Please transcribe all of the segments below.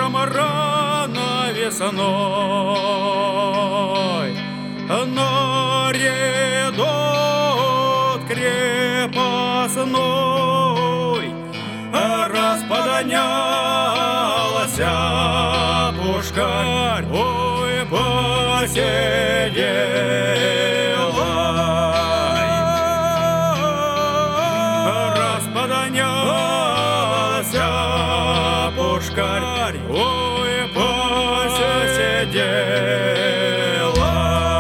Утром рано весной на редут крепостной расподнялась пушкарь, ой, посидела. Расподнялась пушкарь, ой, посидела.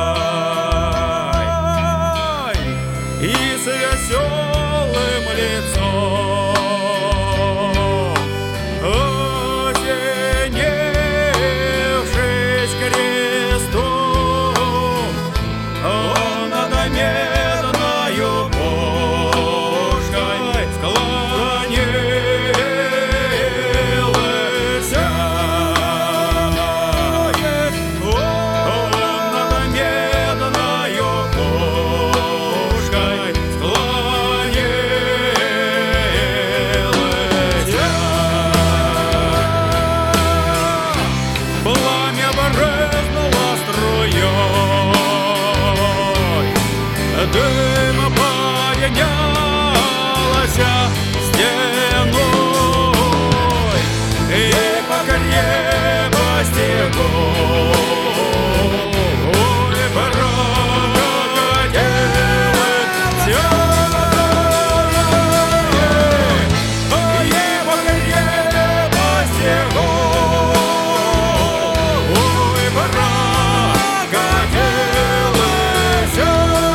И с веселым лицом, осенившись крестом, над медною пушкой склонилась. Над медною пушкой склонилась. Пламя брызнуло струей, дым поднялся стеной, и по крепости ой, прокатилось всё. И по крепости ой, прокатилось всё.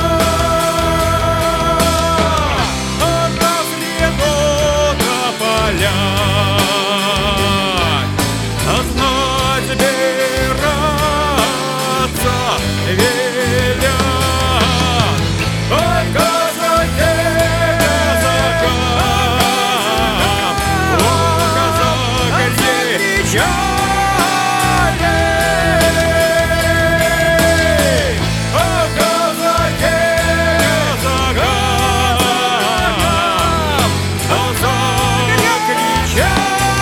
Знать бираться велят, ой, казаки казакам, о, казак кричали, о, казаки казакам, закричали.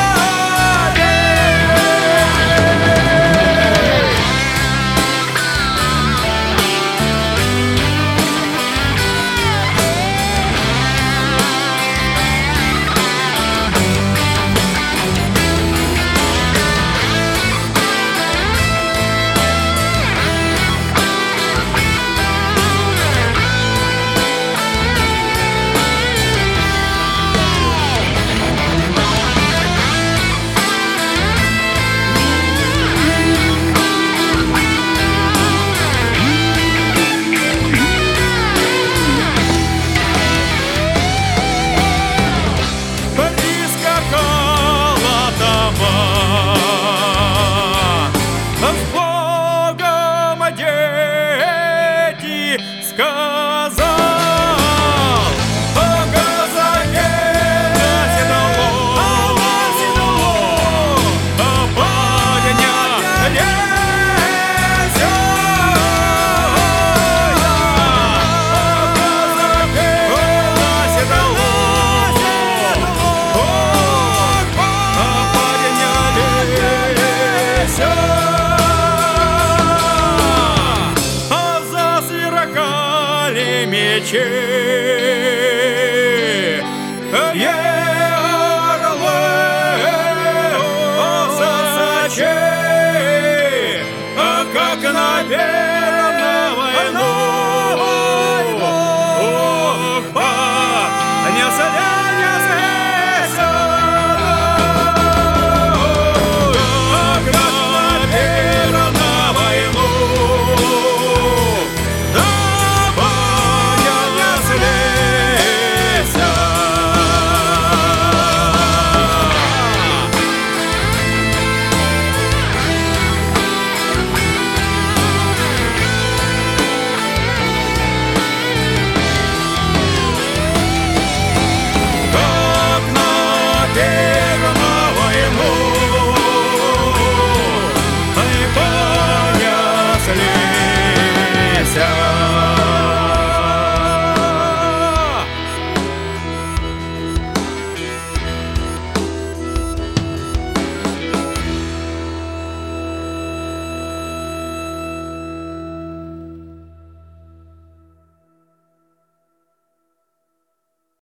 Сказал, о, казаке седло, поднялись, казаке седло, поднялись. Засверкали мечи,